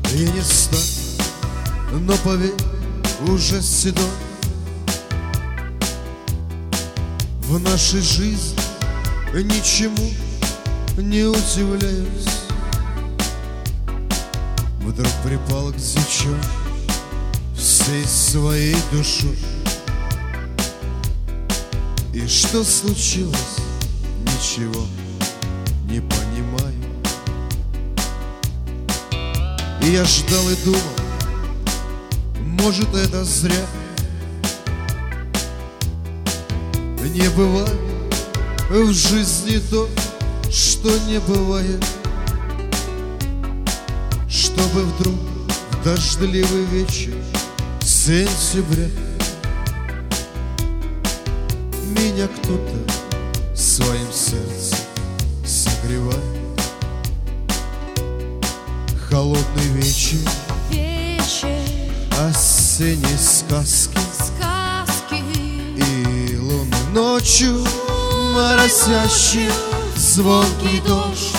Я не стар, но поверь, уже седой. В нашей жизни ничему не удивляюсь. Вдруг припал к девчонке всей своей душой. И что случилось, ничего не понимаю. И я ждал и думал, может, это зря. Не бывает в жизни то, что не бывает. Чтобы вдруг в дождливый вечер сентября меня кто-то своим сердцем согревает. Холодный вечер, осенней сказки, и луны ночью моросящий звонкий дождь.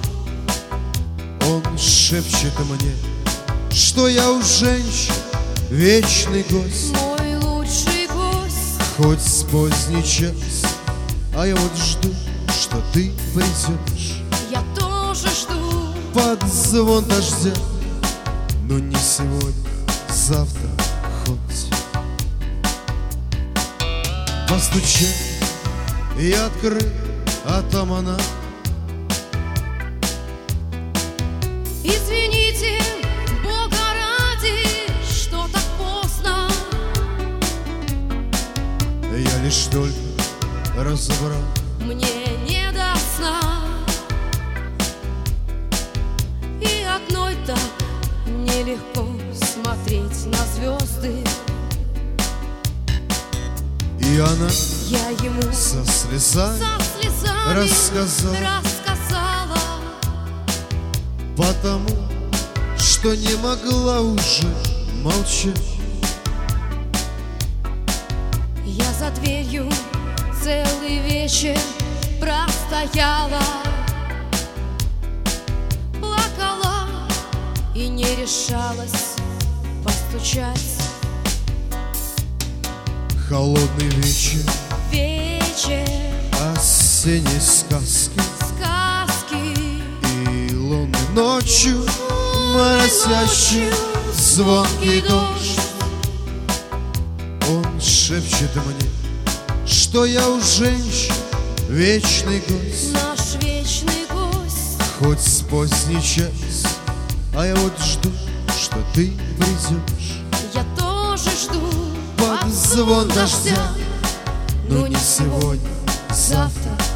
Он шепчет мне, что я у женщин вечный гость, мой лучший гость. хоть с поздний час, а я вот жду, что ты придешь. Я тоже жду Под звон дождя, но не сегодня, завтра хоть. Постучай, я открыл, а там она. Извините, Бога ради, что так поздно. Я лишь только разобрал. Мне не до сна. И одной так нелегко смотреть на звезды. И она Я ему со слезами со слезами рассказала, потому что не могла уже молчать. Я за дверью целый вечер простояла, плакала и не решалась постучать. Холодный вечер, осенней сказки, и луны ночью моросящий звонкий дождь. Он шепчет мне, что я у женщин вечный гость, Наш вечный гость. хоть с поздний час, а я вот жду, что ты придешь. Я тоже жду Под звон дождя, но не сегодня, завтра